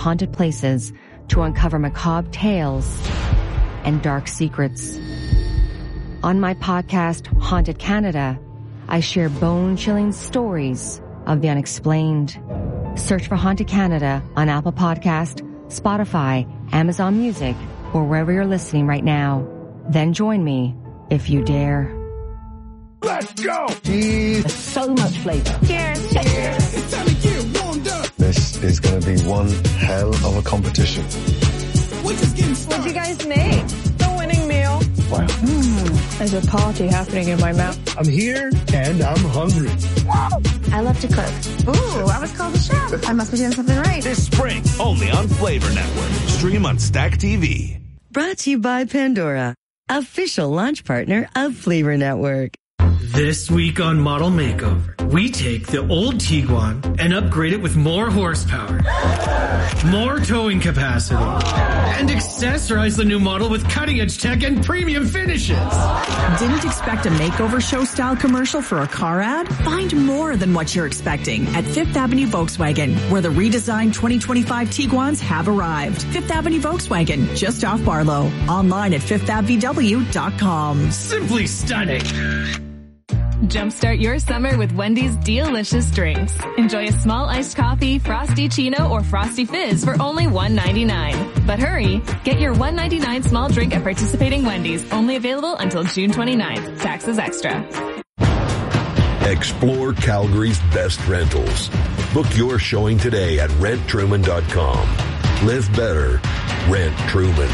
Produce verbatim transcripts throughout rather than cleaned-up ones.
haunted places to uncover macabre tales and dark secrets. On my podcast, Haunted Canada, I share bone-chilling stories of the unexplained. Search for Haunted Canada on Apple Podcast, Spotify, Amazon Music, or wherever you're listening right now. Then join me if you dare. Let's go! Cheese. So much flavor. Cheers. Cheers. It's time to get warmed up. This is going to be one hell of a competition. We're just getting started. What'd you guys make? The winning meal. Wow. Mm, there's a party happening in my mouth. I'm here and I'm hungry. I love to cook. Ooh, I was called a chef. I must be doing something right. This spring, only on Flavor Network. Stream on Stack T V. Brought to you by Pandora, official launch partner of Flavor Network. This week on Model Makeover, we take the old Tiguan and upgrade it with more horsepower, more towing capacity, and accessorize the new model with cutting-edge tech and premium finishes. Didn't expect a makeover show-style commercial for a car ad? Find more than what you're expecting at Fifth Avenue Volkswagen, where the redesigned twenty twenty-five Tiguans have arrived. Fifth Avenue Volkswagen, just off Barlow. Online at fifth av v w dot com. Simply stunning. Jumpstart your summer with Wendy's delicious drinks. Enjoy a small iced coffee, Frosty Chino, or Frosty Fizz for only one ninety-nine. But hurry, get your one ninety-nine small drink at participating Wendy's, only available until June twenty-ninth. Taxes extra. Explore Calgary's best rentals. Book your showing today at rent truman dot com. Live better. Rent Truman.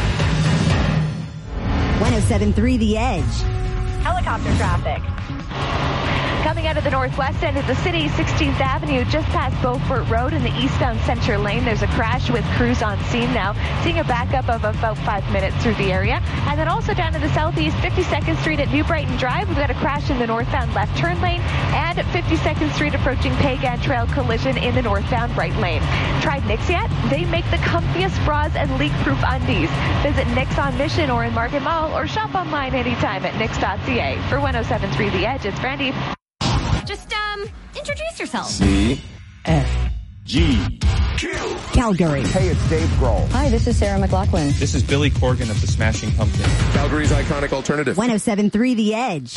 one oh seven point three The Edge. Helicopter traffic. Coming out of the northwest end of the city, sixteenth Avenue, just past Beaufort Road in the eastbound center lane. There's a crash with crews on scene now, seeing a backup of about five minutes through the area. And then also down in the southeast, fifty-second Street at New Brighton Drive, we've got a crash in the northbound left turn lane, and at fifty-second Street approaching Pagan Trail, collision in the northbound right lane. Tried Knix yet? They make the comfiest bras and leak-proof undies. Visit Knix on Mission or in Market Mall, or shop online anytime at knix dot c a. For one oh seven point three The Edge, it's Brandy. Just, um, introduce yourself. C. F. G. Q. Calgary. Hey, it's Dave Grohl. Hi, this is Sarah McLachlan. This is Billy Corgan of the Smashing Pumpkins. Calgary's iconic alternative. one oh seven point three The Edge.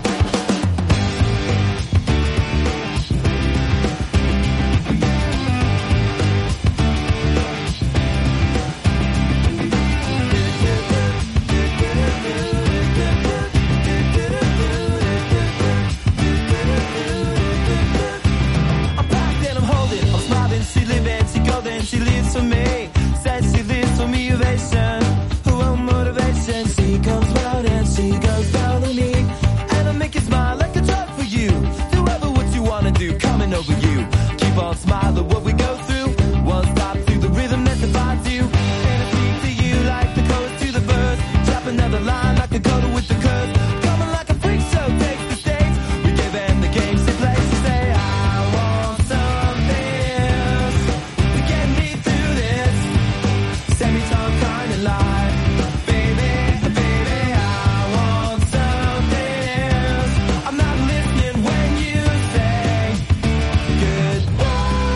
She lives for me, says she lives for me, ovation, her own motivation. She comes round and she goes down on me, and I make you smile like a drug for you. Do ever what you wanna do, coming over you. Keep on smiling what we go through, one stop to the rhythm that defines you. And I speak to you like the chorus to the verse, drop another line like a coda with the curse. Coming like a freak show, takes the stage, we give them the games they play. She say, I want something else. Semi-tongue kind of lie. Baby, baby, I want something else. I'm not listening when you say goodbye.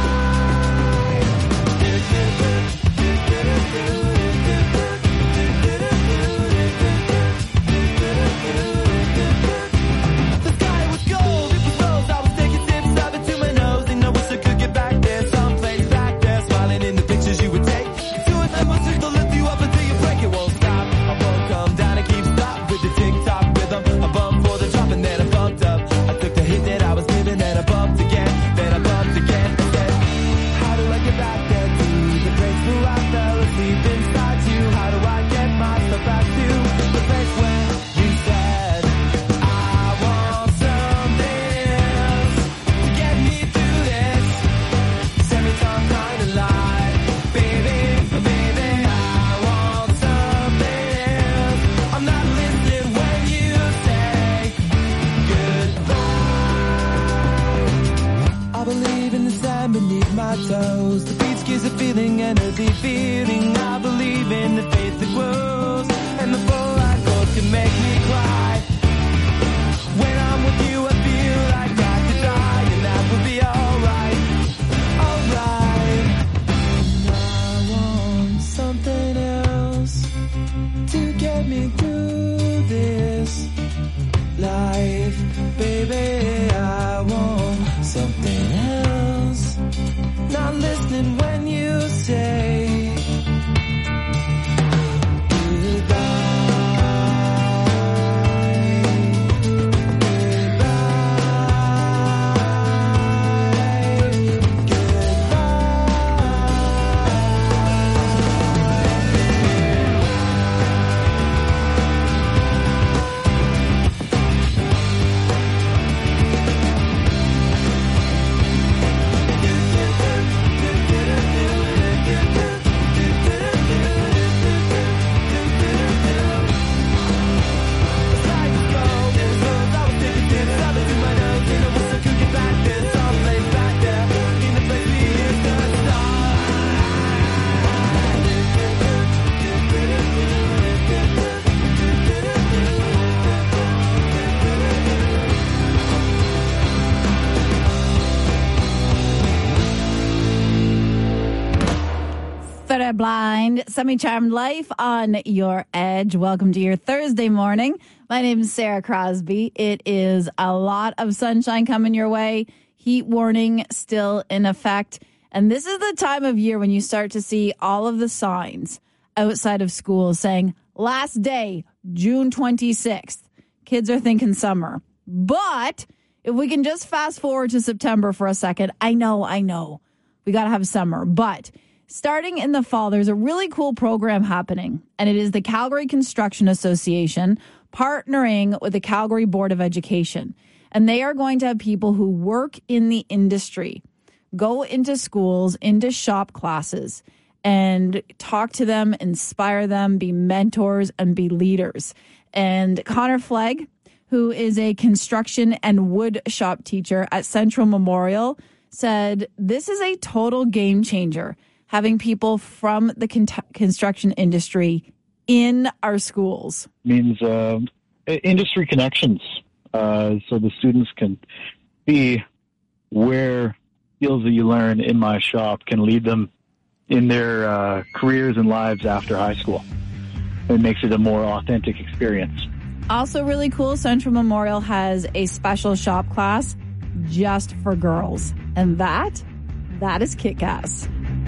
The sky was gold, it was rose. I was taking sips of it to my nose, and I wish I could get back there, someplace back there, smiling in the pictures you would take. I must just lift you up until you break, it won't stop. I won't come down and keep stop with the tick-tock rhythm. I bumped for the drop and then I bumped up. I took the hit that I was giving, then I bumped again, then I bumped again. I said, how do I get back there to the place where I fell asleep inside you? How do I get myself back to the place where you said, I want something else to get me through this semi-tongue kind of lie, baby. I believe in the sand beneath my toes. The beach gives a feeling and a deep feeling. I believe in the faith that grows, and the full light gold can make me cry. When I'm with you, I feel like I could die, and that would be alright, alright. Better Blind, Semi-Charmed Life on your edge. Welcome to your Thursday morning. My name is Sarah Crosby. It is a lot of sunshine coming your way. Heat warning still in effect. And this is the time of year when you start to see all of the signs outside of school saying, last day, June twenty-sixth. Kids are thinking summer. But if we can just fast forward to September for a second, I know, I know, we got to have summer. But starting in the fall, there's a really cool program happening, and it is the Calgary Construction Association partnering with the Calgary Board of Education. And they are going to have people who work in the industry go into schools, into shop classes, and talk to them, inspire them, be mentors, and be leaders. And Connor Flegg, who is a construction and wood shop teacher at Central Memorial, said this is a total game changer, having people from the con- construction industry in our schools. Means uh, industry connections, uh, so the students can be where skills that you learn in my shop can lead them in their uh, careers and lives after high school. It makes it a more authentic experience. Also really cool, Central Memorial has a special shop class just for girls. And that, that is kick-ass.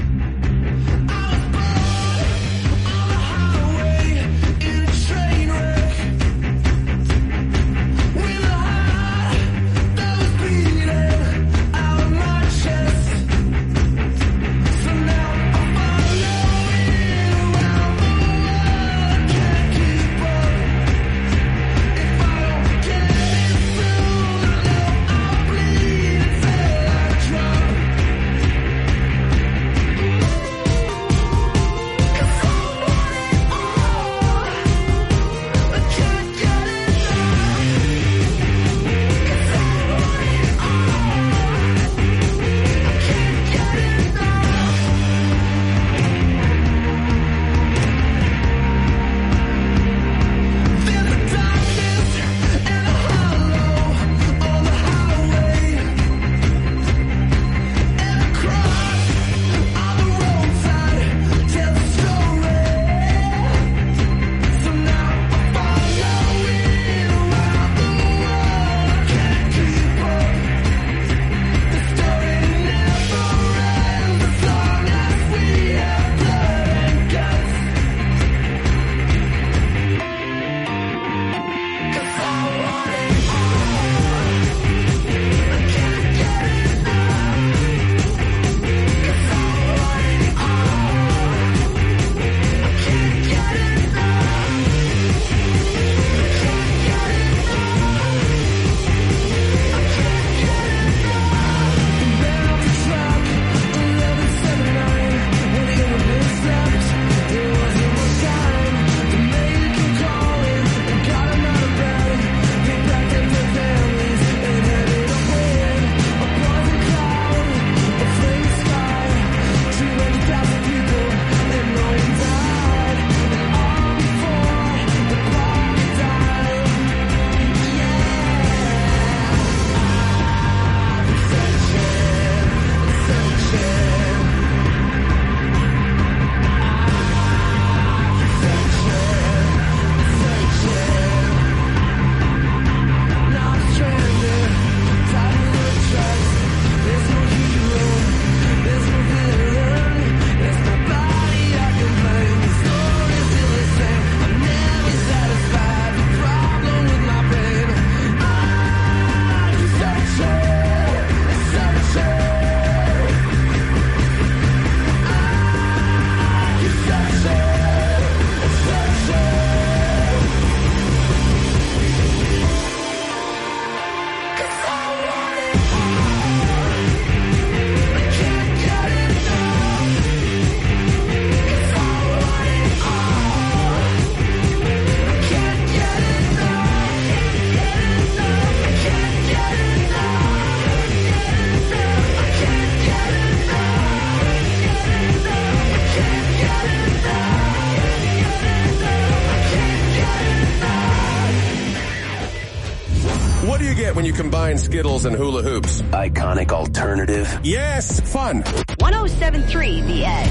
When you combine Skittles and hula hoops. Iconic alternative. Yes, fun. one oh seven point three The Edge. Calgary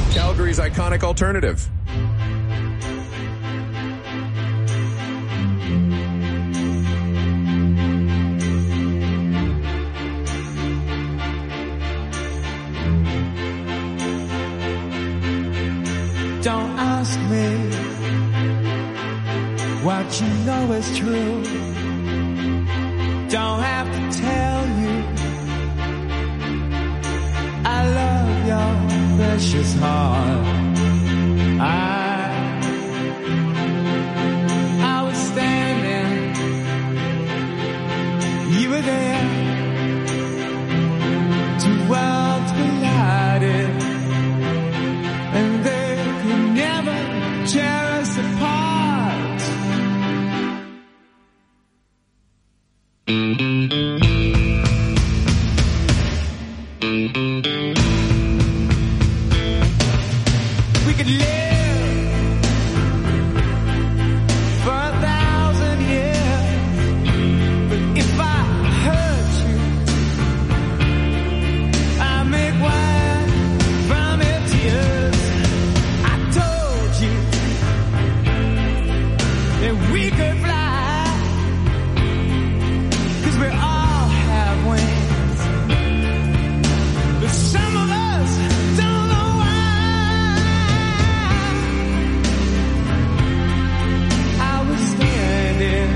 Calgary's iconic alternative. Don't ask me what you know is true. Don't have to tell you I love your precious heart. I, I was standing, you were there, two worlds collided, and they could never tear us apart. We could live for a thousand years, but if I hurt you, I make wine from your tears. I told you that we could fly, 'cause we all have wings, but some of us don't know why. I was standing,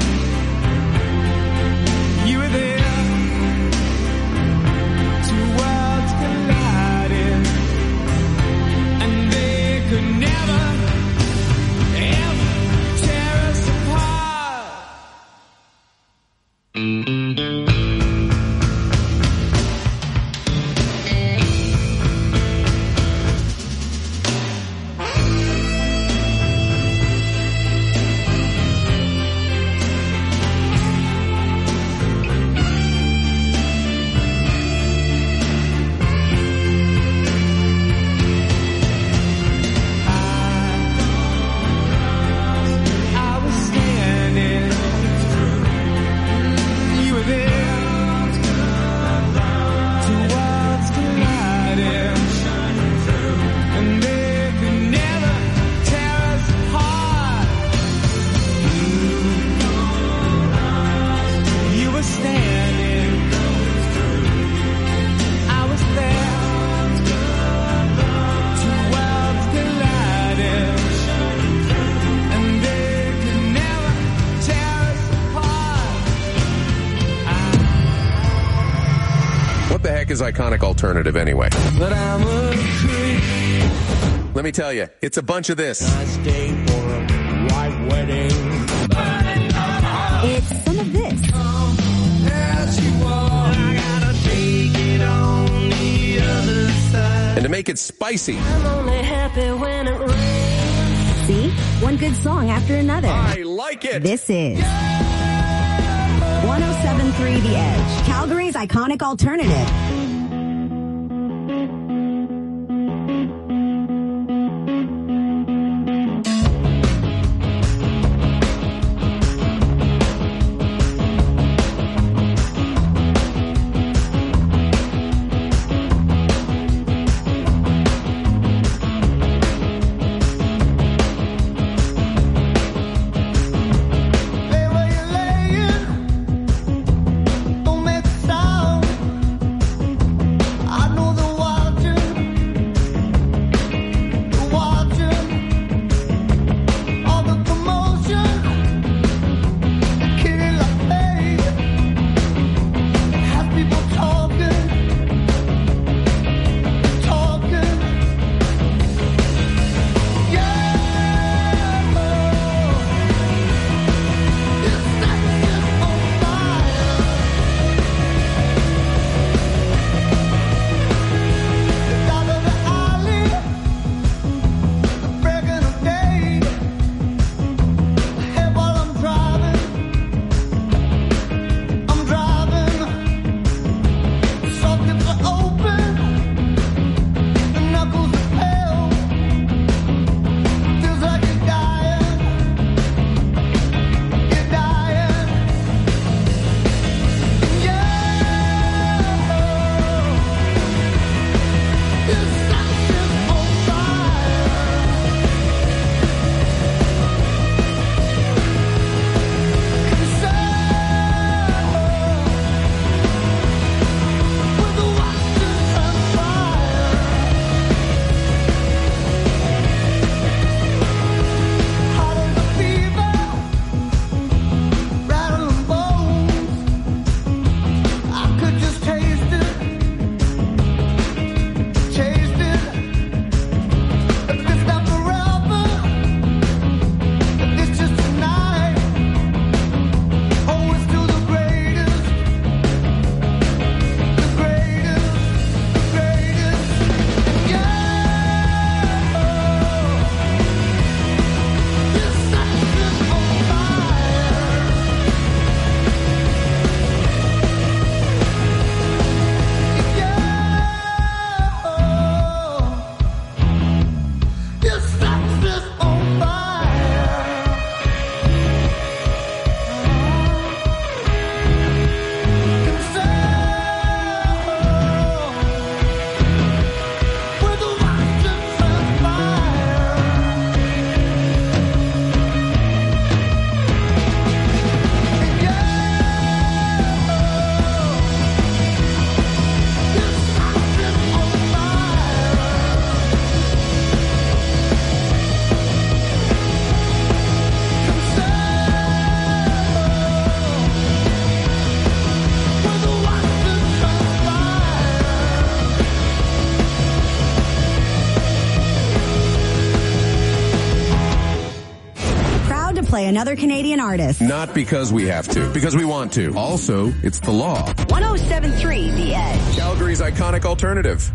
you were there, two worlds collided, and they could never, ever tear us apart. I was standing, you were there, two worlds collided, and they could never tear us apart. You were standing, I was there, two worlds collided, and they could never tear us apart. What the heck is iconic alternative anyway? But I'm a creep. Let me tell you, it's a bunch of this. I stayed for a white wedding. It's some of this. As you walk, I gotta take it on the other side. And to make it spicy, I'm only happy when it rains. See? One good song after another. I like it. This is one oh seven point three The Edge, Calgary's iconic alternative. Lay where you're laying. Don't make a sound. play another Canadian artist. Not because we have to, because we want to. Also, it's the law. one oh seven point three The Edge. Calgary's iconic alternative.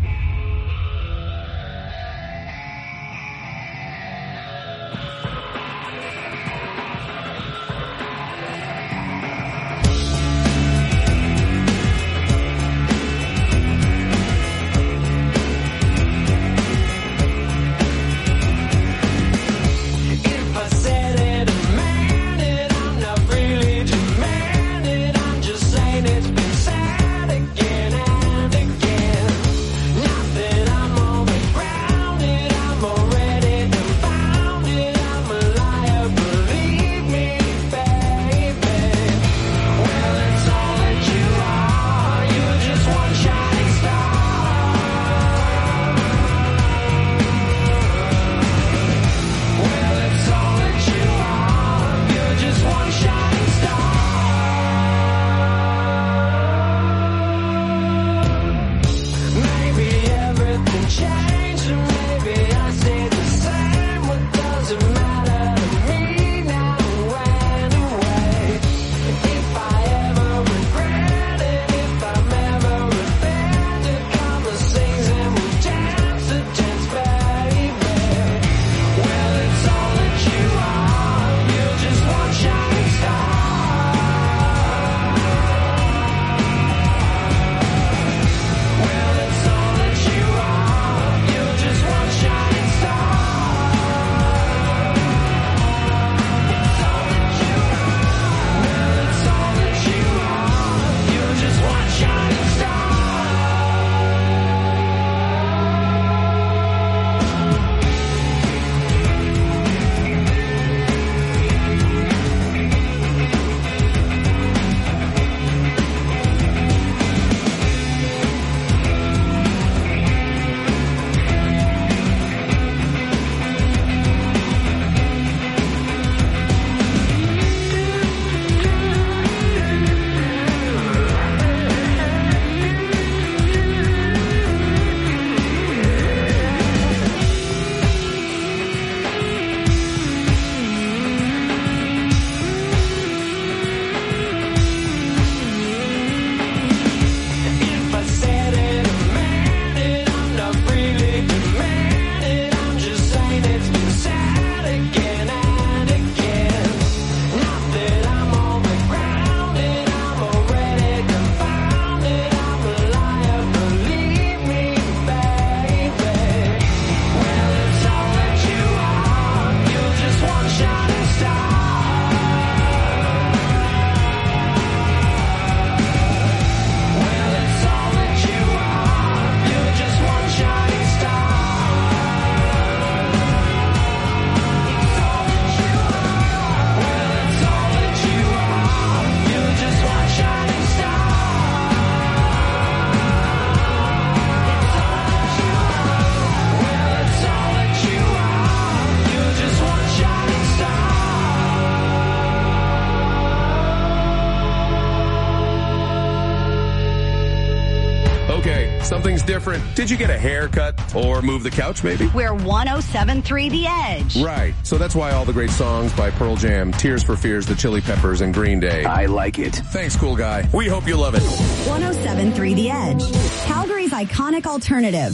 Something's different. Did you get a haircut or move the couch, maybe? We're one oh seven point three The Edge. Right. So that's why all the great songs by Pearl Jam, Tears for Fears, The Chili Peppers, and Green Day. I like it. Thanks, cool guy. We hope you love it. one oh seven point three The Edge. Calgary's iconic alternative.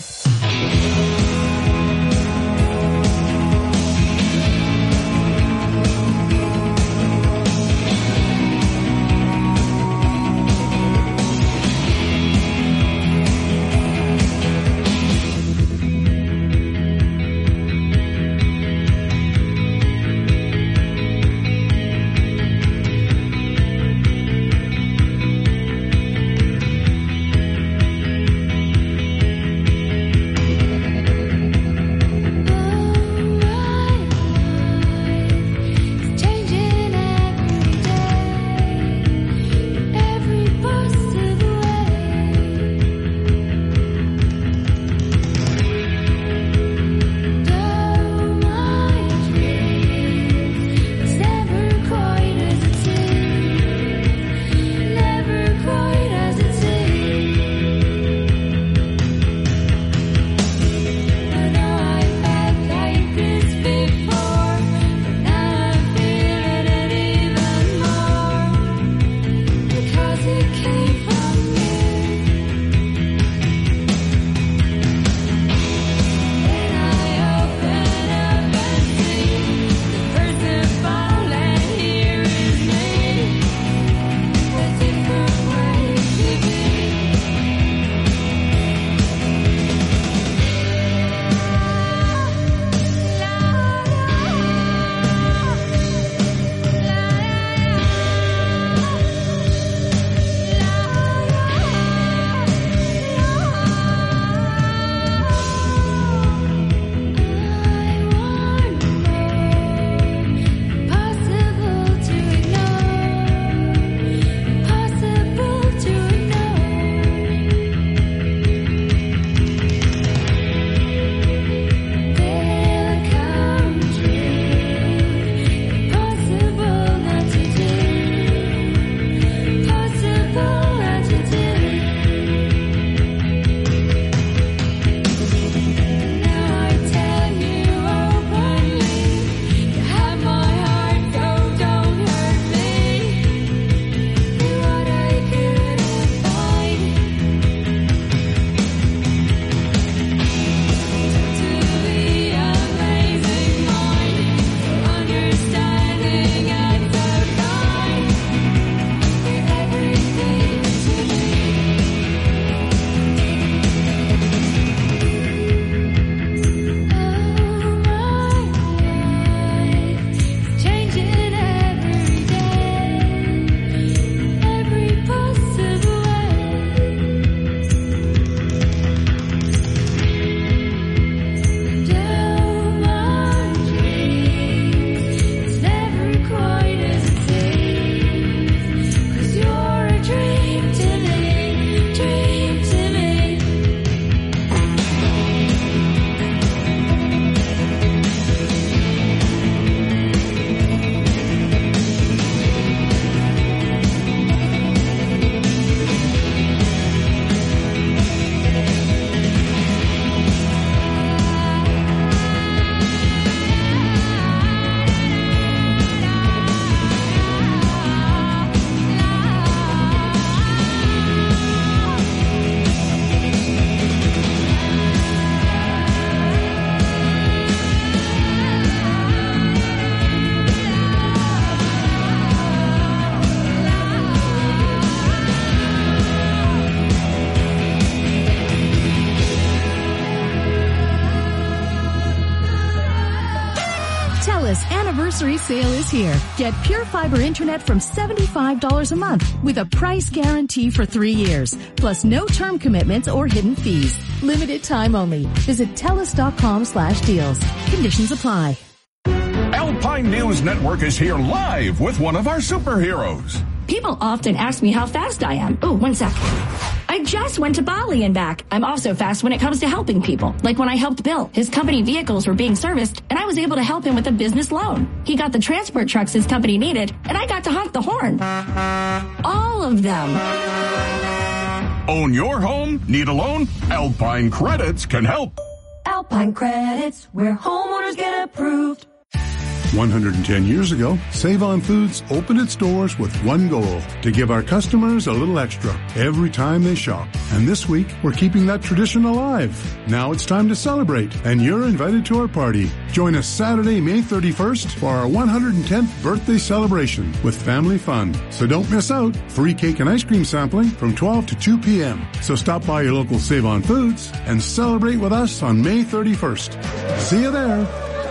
TELUS anniversary sale is here. Get Pure Fiber Internet from seventy-five dollars a month with a price guarantee for three years, plus no term commitments or hidden fees. Limited time only. Visit TELUS.com slash deals. Conditions apply. Alpine News Network is here live with one of our superheroes. People often ask me how fast I am. Oh, one sec. I just went to Bali and back. I'm also fast when it comes to helping people. Like when I helped Bill. His company vehicles were being serviced, and I was able to help him with a business loan. He got the transport trucks his company needed, and I got to honk the horn. All of them. Own your home? Need a loan? Alpine Credits can help. Alpine Credits, where homeowners get approved. one hundred ten years ago, Save-On Foods opened its doors with one goal, to give our customers a little extra every time they shop. And this week, we're keeping that tradition alive. Now it's time to celebrate, and you're invited to our party. Join us Saturday, May thirty-first for our one hundred tenth birthday celebration with family fun. So don't miss out. Free cake and ice cream sampling from twelve to two p.m. So stop by your local Save-On Foods and celebrate with us on May thirty-first. See you there.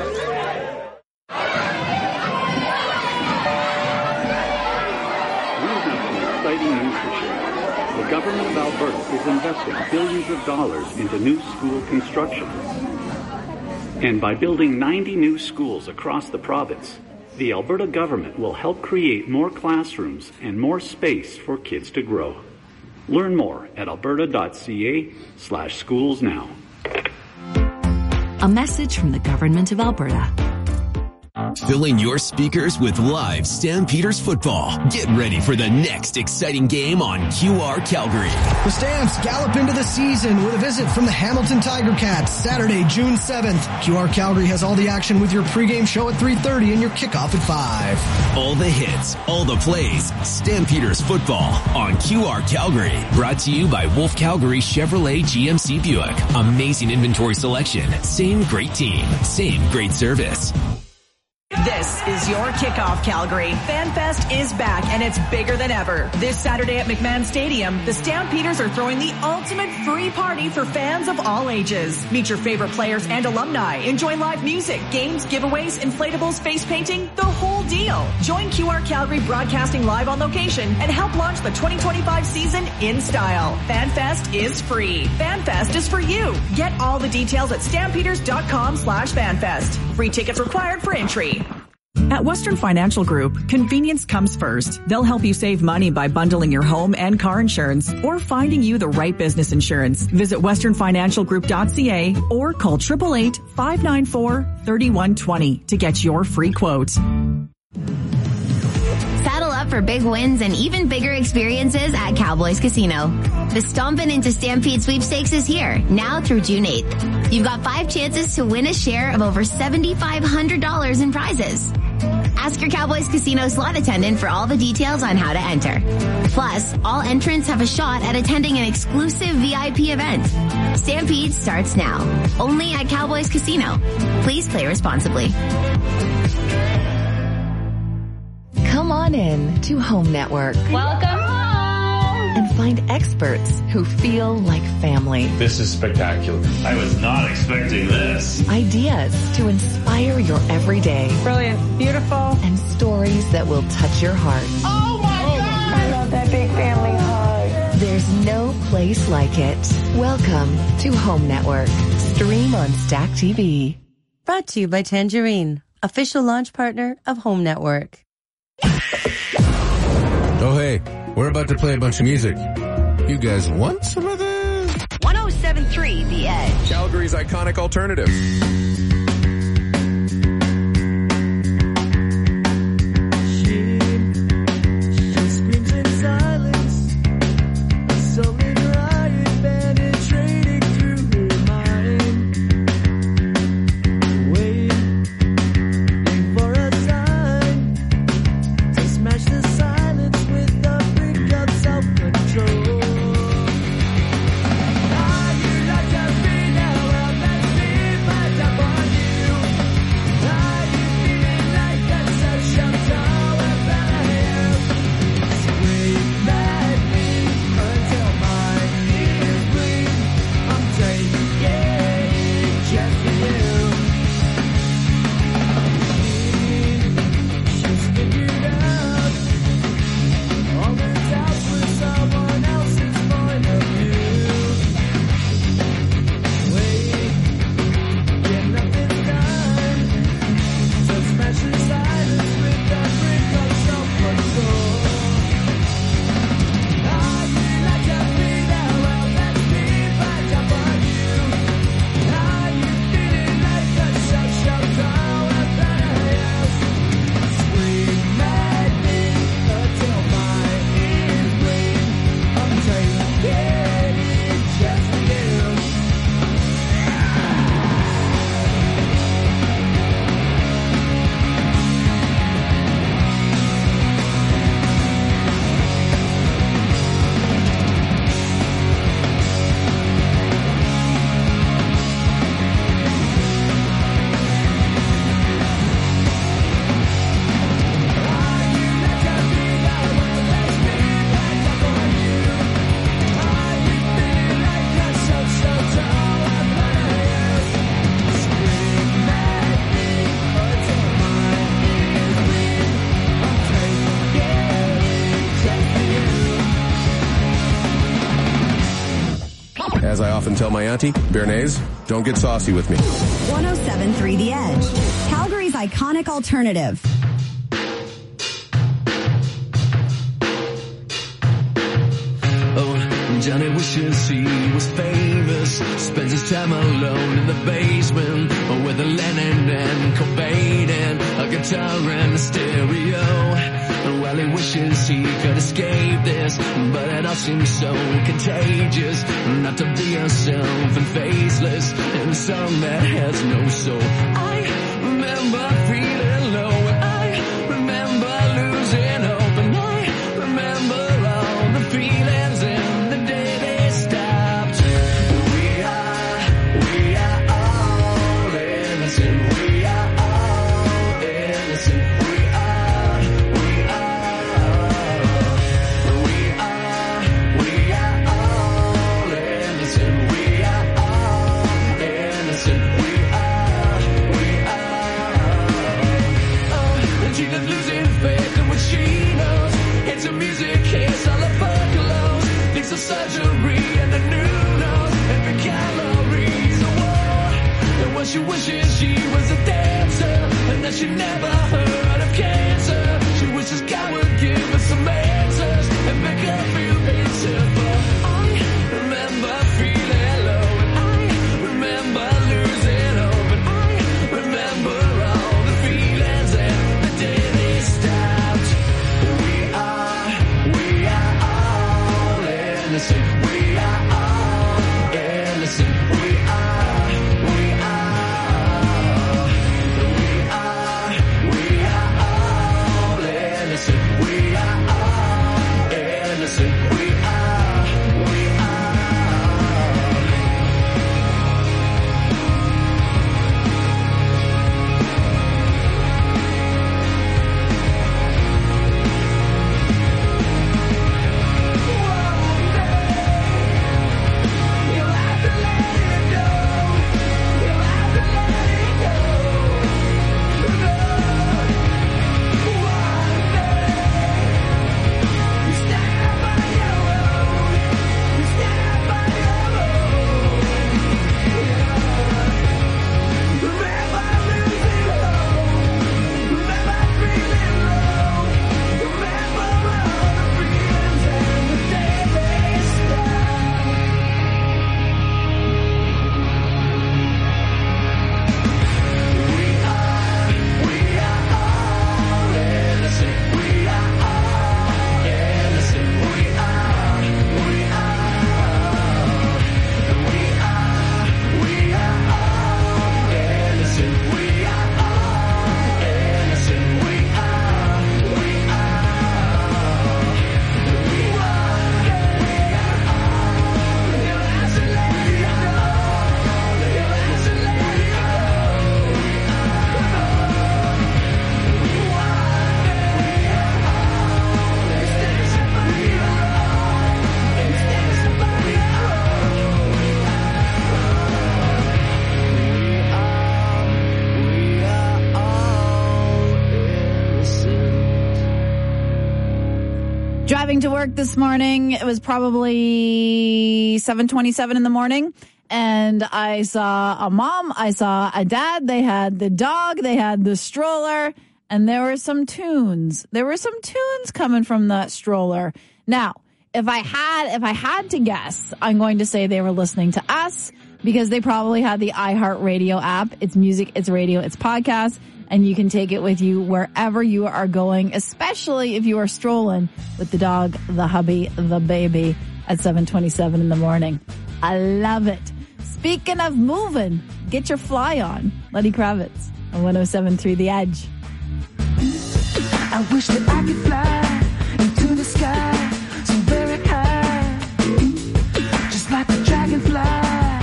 The government of Alberta is investing billions of dollars into new school construction. And by building ninety new schools across the province, the Alberta government will help create more classrooms and more space for kids to grow. Learn more at alberta.ca slash schools now. A message from the Government of Alberta. Filling your speakers with live Stampeders football. Get ready for the next exciting game on Q R Calgary. The Stamps gallop into the season with a visit from the Hamilton Tiger Cats Saturday, June seventh. Q R Calgary has all the action with your pregame show at three thirty and your kickoff at five. All the hits, all the plays. Stampeders football on Q R Calgary. Brought to you by Wolf Calgary Chevrolet G M C Buick. Amazing inventory selection. Same great team. Same great service. This is your kickoff, Calgary. FanFest is back, and it's bigger than ever. This Saturday at McMahon Stadium, the Stampeders are throwing the ultimate free party for fans of all ages. Meet your favorite players and alumni. Enjoy live music, games, giveaways, inflatables, face painting, the whole deal. Join Q R Calgary Broadcasting live on location and help launch the twenty twenty-five season in style. FanFest is free. FanFest is for you. Get all the details at stampeders.com slash FanFest. Free tickets required for entry. At Western Financial Group, convenience comes first. They'll help you save money by bundling your home and car insurance or finding you the right business insurance. Visit western financial group dot c a or call eight eight eight, five nine four, three one two zero to get your free quote. Saddle up for big wins and even bigger experiences at Cowboys Casino. The Stompin' into Stampede sweepstakes is here, now through June eighth. You've got five chances to win a share of over seven thousand five hundred dollars in prizes. Ask your Cowboys Casino slot attendant for all the details on how to enter. Plus, all entrants have a shot at attending an exclusive V I P event. Stampede starts now, only at Cowboys Casino. Please play responsibly. Come on in to Home Network. Welcome home! And find experts who feel like family. This is spectacular. I was not expecting this. Ideas to inspire your everyday. Brilliant. Beautiful. And stories that will touch your heart. Oh my oh God! I love that big family hug. There's no place like it. Welcome to Home Network. Stream on Stack T V. Brought to you by Tangerine, official launch partner of Home Network. Oh, hey, we're about to play a bunch of music. You guys want some of this? one oh seven point three The Edge. Calgary's iconic alternative. As I often tell my auntie, Bernays, don't get saucy with me. one oh seven point three The Edge, Calgary's iconic alternative. Oh, Johnny wishes he was famous, spends his time alone in the basement with a Lennon and Cobain and a guitar and a stereo. Well, he wishes he could escape this, but it all seems so contagious. Not to be yourself and faceless in a song that has no soul. I remember feeling low, I remember losing hope, and I remember all the feelings in the day they stopped. We are, we are all innocent. We are all innocent. Surgery and a new nose, every calories a war. And what she wishes she was a dancer, and that she never heard of cancer. She wishes God would give her some answers and make her feel beautiful. I remember feeling low, and I remember losing hope, and I remember all the feelings and the day they stopped. We are, we are all innocent. We are all innocent. We are, we are, we are, we are all innocent. We are all innocent. We are, we are. Driving to work this morning, it was probably seven twenty-seven in the morning, and I saw a mom, I saw a dad, they had the dog, they had the stroller, and there were some tunes. There were some tunes coming from that stroller. Now, if I had if I had to guess, I'm going to say they were listening to us because they probably had the iHeartRadio app. It's music, it's radio, it's podcast. And you can take it with you wherever you are going, especially if you are strolling with the dog, the hubby, the baby at seven twenty-seven in the morning. I love it. Speaking of moving, get your fly on. Lenny Kravitz on one oh seven point three The Edge. I wish that I could fly into the sky so very high, just like a dragonfly.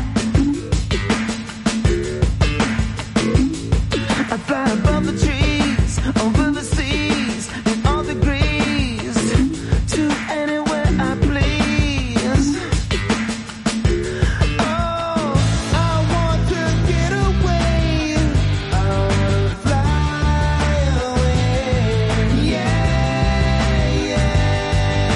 I fly above the trees, over the seas, in all degrees, to anywhere I please. Oh, I want to get away. I want to fly away. Yeah, yeah.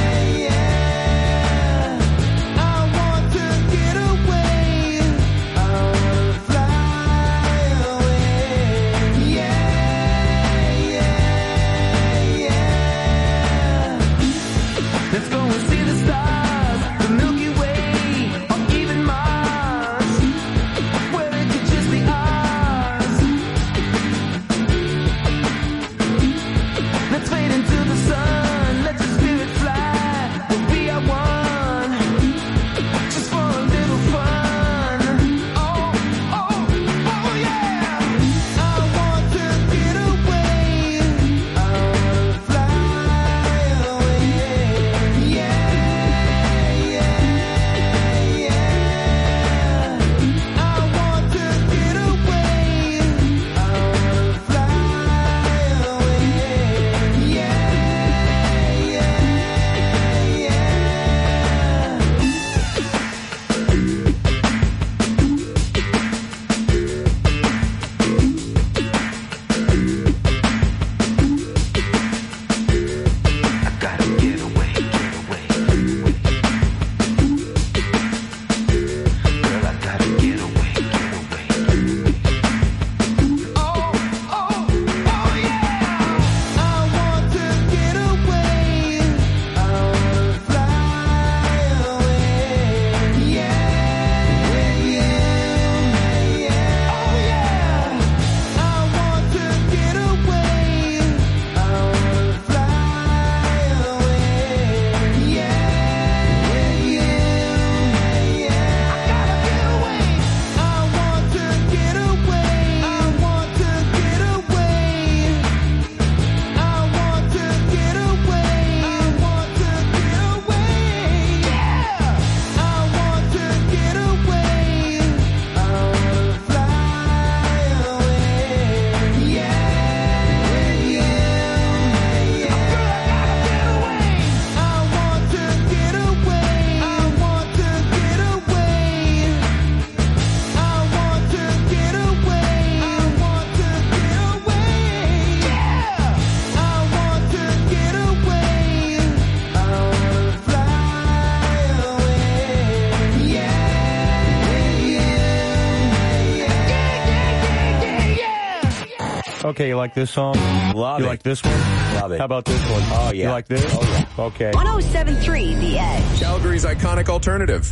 Okay, you like this song? Love you it. like this one? Love it. How about this one? Oh, yeah. You like this? Oh, yeah. Okay. one oh seven point three The Edge. Calgary's iconic alternative.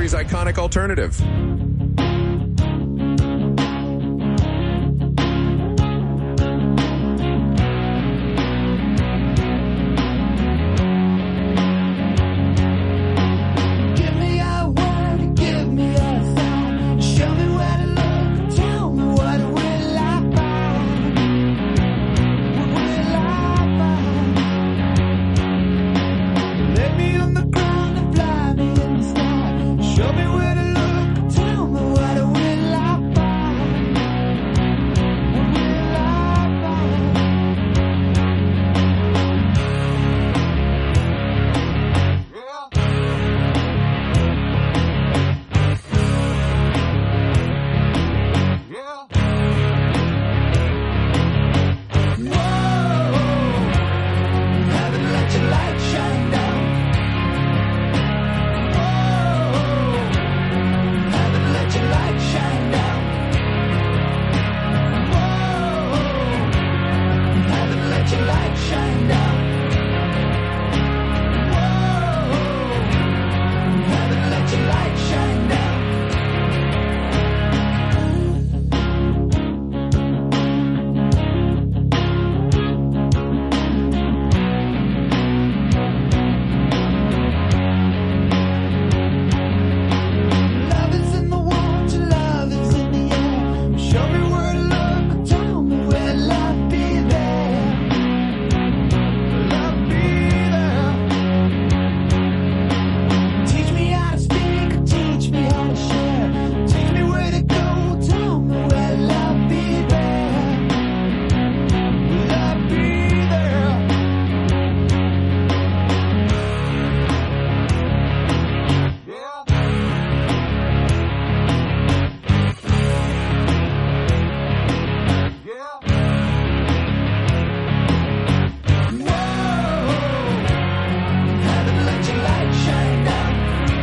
Calgary's iconic alternative. Give me a word, give me a song. Show me where to look, tell me what will I find? What will I find? Lay me on the ground and fly me in the sky. Show me where to look, tell me what will I find? What will I find? Haven't let your light shine down. Whoa, haven't let your light shine down. Whoa, haven't let your light shine down. Whoa, haven't let your light shine down. Love is in the water, love is in the air. Show me where to look, tell me where love be there. Love be there. Teach me how to speak, teach me how to share. Take me where to go, tell me where love be there. Love be there. Haven't let your light shine down.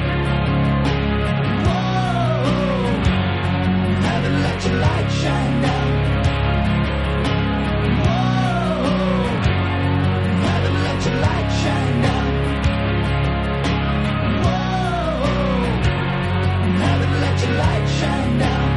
Whoa, haven't let your light shine down. Whoa, haven't let your light shine down. Whoa, haven't let your light shine down.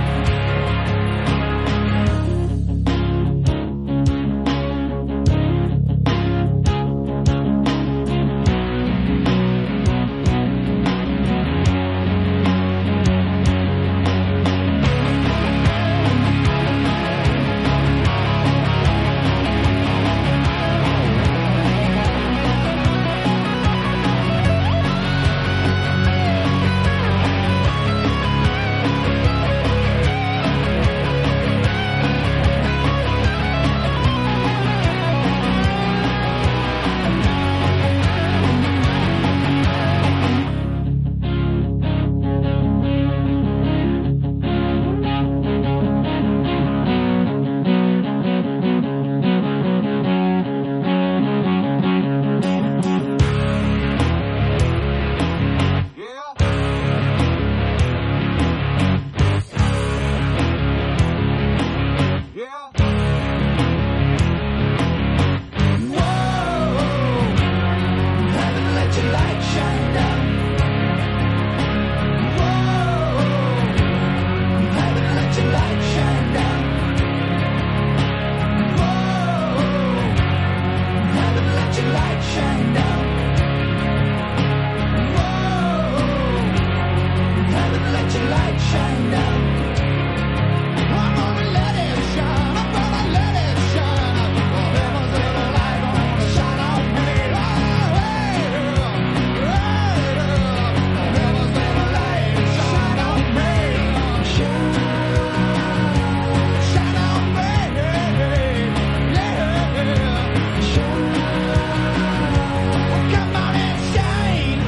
Haven't let your light shine down. Whoa, haven't let your light shine down. Whoa, haven't let your light shine down. Whoa, haven't let your light shine down. I'm gonna let it shine. I'm gonna let it shine. Heaven's little light gonna shine on me. Oh, hey, hey, heaven's little light shine on me. Shine, shine on me. Yeah, shine. Come on and shine.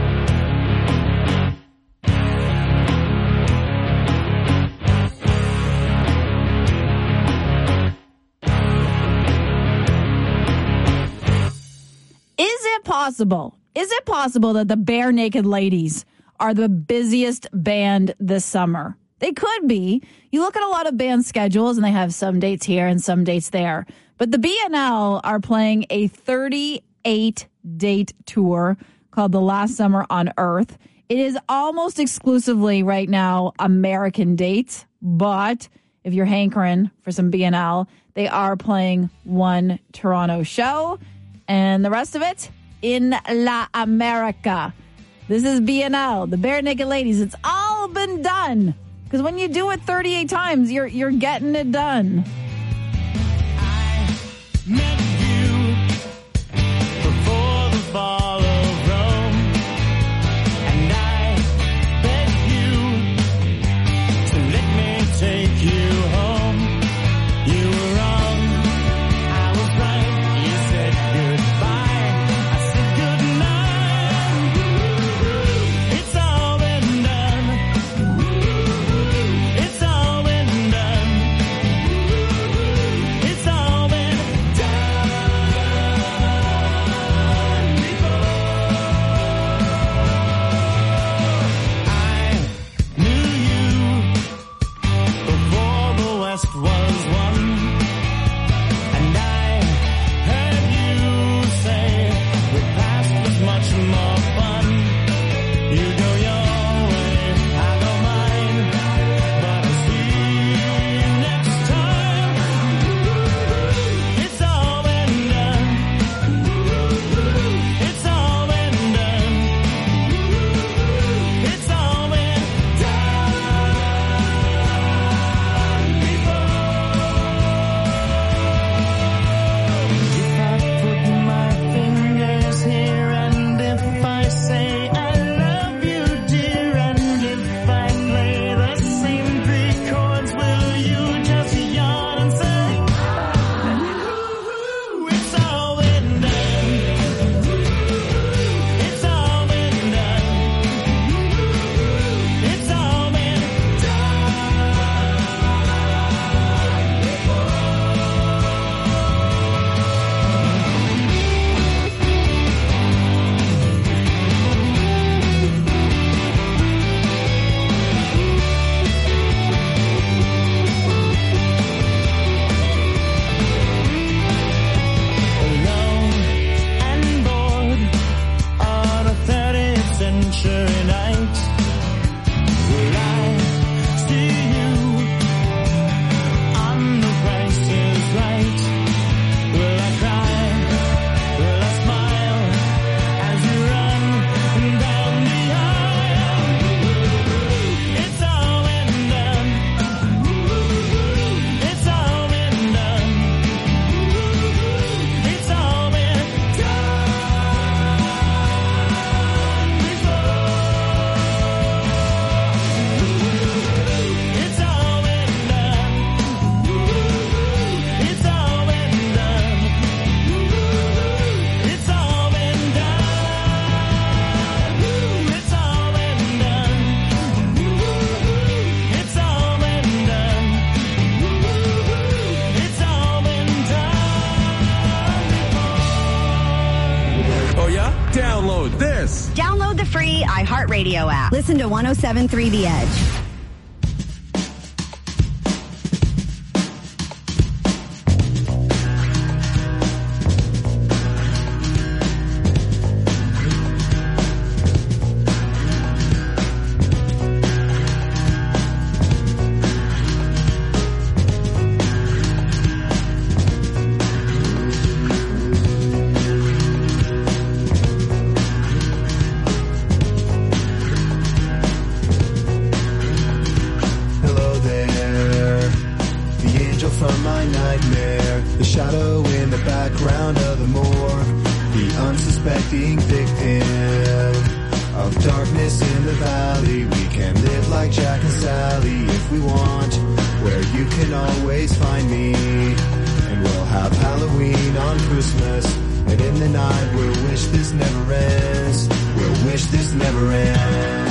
Is it possible? Is it possible that the Bare Naked Ladies are the busiest band this summer? They could be. You look at a lot of band schedules and they have some dates here and some dates there. But the B N L are playing a thirty-eight date tour called The Last Summer on Earth. It is almost exclusively right now American dates, but if you're hankering for some B N L, they are playing one Toronto show, and the rest of it in La America. This is B N L, the Bare Naked Ladies. It's all been done. Because when you do it thirty-eight times, you're you're getting it done. I met you before the fall of Rome, and I begged you to let me take you home. You were wrong, I was right. You said goodbye, I said goodnight. It's all been done. It's all been done. It's all been done before. I knew you before the West was won, and I heard you say the past was much more fun. You go your way, I go mine, but I'll see you next time. It's all been done. It's all been done. It's all been done before. If I put my fingers here, and if I say I love you, dear, and if I play the same three chords, will you just yawn and say, it's all been done. It's all been done. It's all been alone and bored on a thirtieth century night. Will I see you on The Price is Right? Will I cry? Will I smile as you run down the aisle? It's all been done. It's all been done. It's all been done before. It's all been done. It's all been done. It's all been done. It's all been done. It's all been done. It's all been done. Oh yeah? Download this. Download the free iHeartRadio app. Listen to one oh seven point three The Edge. Hello there, the angel from my nightmare, the shadow in the background of the morgue, the unsuspecting victim of darkness in the valley. We can live like Jack and Sally if we want, where you can always find me, and we'll have Halloween on Christmas, and in the night we'll wish this never ends, we'll wish this never ends.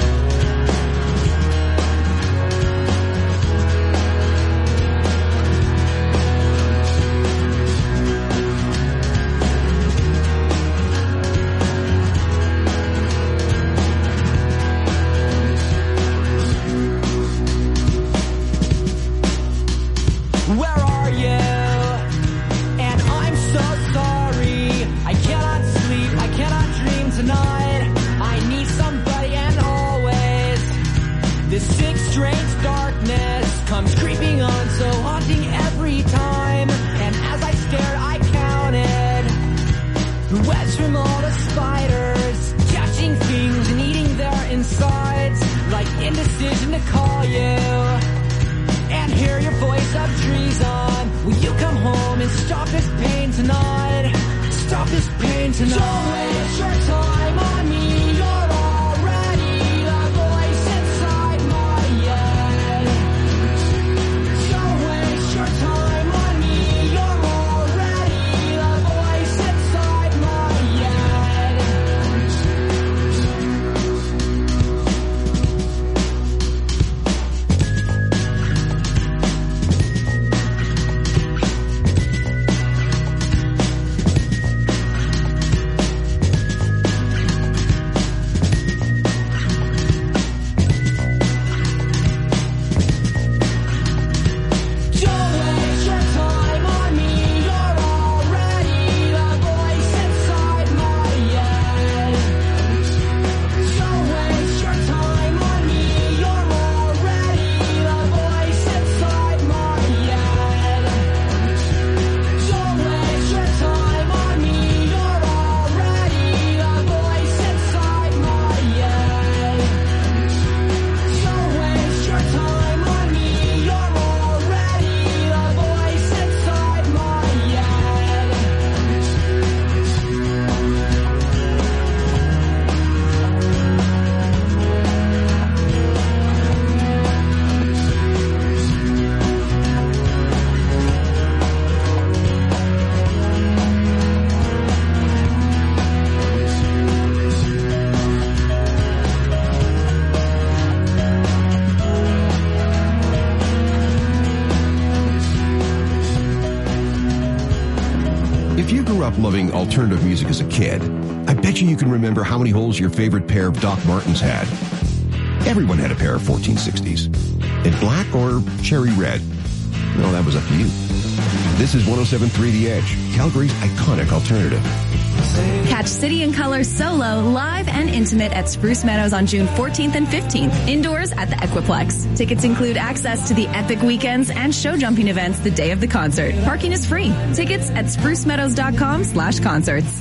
Where are you? And I'm so sorry. I cannot sleep. I cannot dream tonight. I need somebody and tonight. Don't waste your time on me. You're already the voice inside my head. Don't waste your time on me. You're already the voice inside my head. Don't waste your time on me. You're already the voice inside my head. Don't waste your time on me. You're already the voice inside my head. Don't waste your time on me. You're already the voice inside my head. Don't waste your time on me. You're already the voice inside my head. If you grew up loving alternative music as a kid, I bet you you can remember how many holes your favorite pair of Doc Martens had. Everyone had a pair of fourteen sixties. In black or cherry red. No, that was up to you. This is one oh seven point three The Edge, Calgary's iconic alternative. Catch City and Color Solo live and intimate at Spruce Meadows on June fourteenth and fifteenth, indoors at the Equiplex. Tickets include access to the epic weekends and show jumping events the day of the concert. Parking is free. Tickets at sprucemeadows.com slash concerts.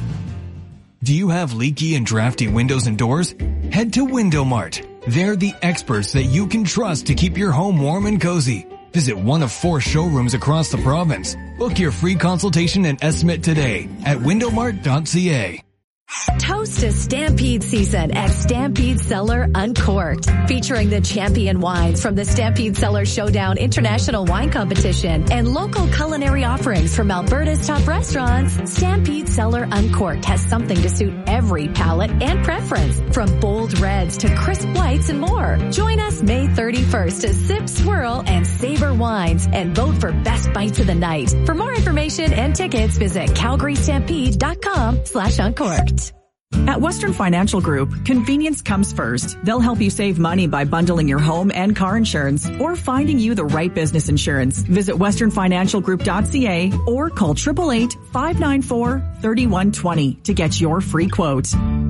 Do you have leaky and drafty windows and doors? Head to Window Mart. They're the experts that you can trust to keep your home warm and cozy. Visit one of four showrooms across the province. Book your free consultation and estimate today at window mart dot c a. Toast to Stampede season at Stampede Cellar Uncorked. Featuring the champion wines from the Stampede Cellar Showdown International Wine Competition and local culinary offerings from Alberta's top restaurants, Stampede Cellar Uncorked has something to suit every palate and preference, from bold reds to crisp whites and more. Join us May thirty-first to sip, swirl, and savor wines and vote for best bites of the night. For more information and tickets, visit calgary stampede dot com slash uncorked. At Western Financial Group, convenience comes first. They'll help you save money by bundling your home and car insurance or finding you the right business insurance. Visit western financial group dot c a or call eight eight eight, five nine four, three one two zero to get your free quote.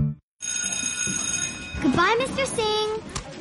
Goodbye, Mister Singh.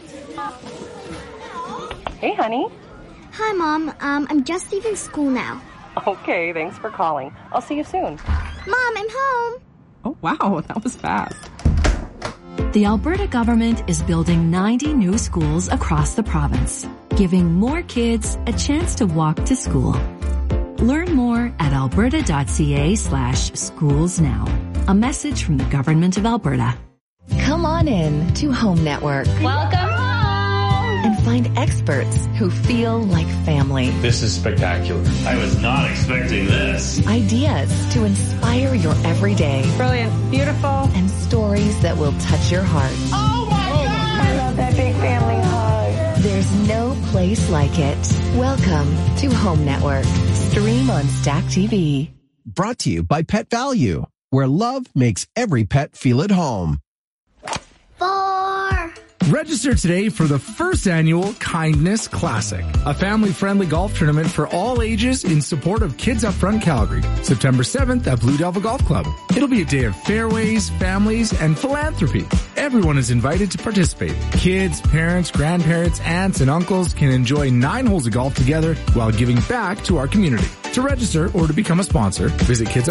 Hey, honey. Hi, Mom. Um, I'm just leaving school now. Okay, thanks for calling. I'll see you soon. Mom, I'm home. Oh, wow, that was fast. The Alberta government is building ninety new schools across the province, giving more kids a chance to walk to school. Learn more at alberta dot c a slash schools now. A message from the Government of Alberta. Come on in to Home Network. Welcome home! And find experts who feel like family. This is spectacular. I was not expecting this. Ideas to inspire your everyday. Brilliant. Beautiful. And stories that will touch your heart. Oh my God! I love that big family hug. There's no place like it. Welcome to Home Network. Stream on Stack T V. Brought to you by Pet Value, where love makes every pet feel at home. Four. Register today for the first annual Kindness Classic, a family-friendly golf tournament for all ages in support of Kids Up Front Calgary, September seventh at Blue Devil Golf Club. It'll be a day of fairways, families, and philanthropy. Everyone is invited to participate. Kids, parents, grandparents, aunts, and uncles can enjoy nine holes of golf together while giving back to our community. To register or to become a sponsor, visit kids